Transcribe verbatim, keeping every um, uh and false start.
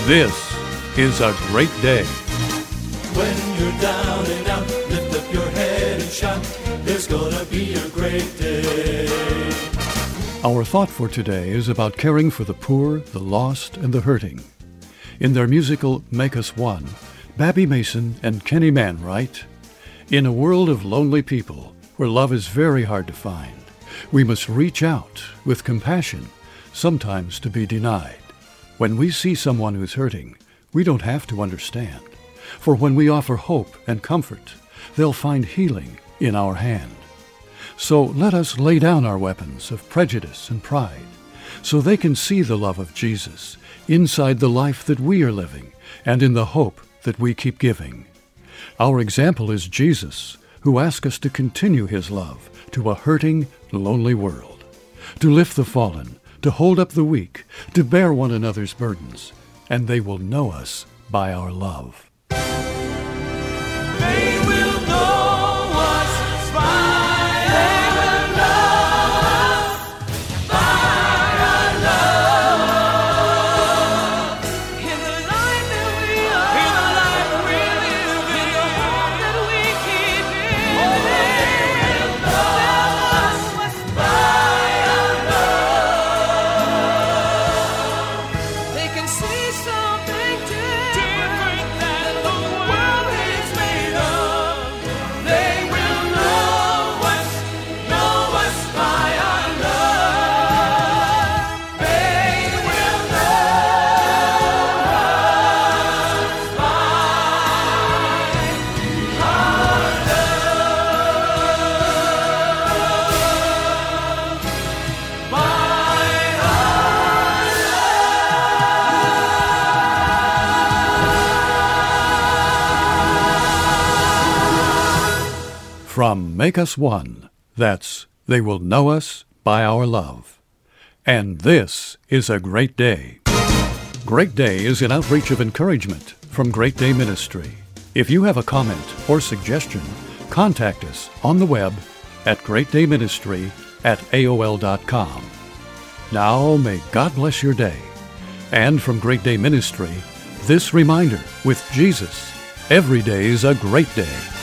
This is a great day. When you're down and out, lift up your head and shout, there's gonna be a great day. Our thought for today is about caring for the poor, the lost, and the hurting. In their musical Make Us One, Babby Mason and Kenny Mann write, "In a world of lonely people where love is very hard to find, we must reach out with compassion, sometimes to be denied. When we see someone who's hurting, we don't have to understand. For when we offer hope and comfort, they'll find healing in our hand. So let us lay down our weapons of prejudice and pride, so they can see the love of Jesus inside the life that we are living and in the hope that we keep giving. Our example is Jesus, who asks us to continue his love to a hurting, lonely world, to lift the fallen, to hold up the weak, to bear one another's burdens, and they will know us by our love." They will know us by our love, by our love. In the life that we are, in the life we live, in the hope that we keep in. Oh, they will know us by our love. They can see something different than the world is made of. They will know us, know us by our love. They will know us by our love. By From Make Us One, that's They Will Know Us by Our Love. And this is a great day. Great Day is an outreach of encouragement from Great Day Ministry. If you have a comment or suggestion, contact us on the web at great day ministry at A O L dot com. Now may God bless your day. And from Great Day Ministry, this reminder: with Jesus, every day is a great day.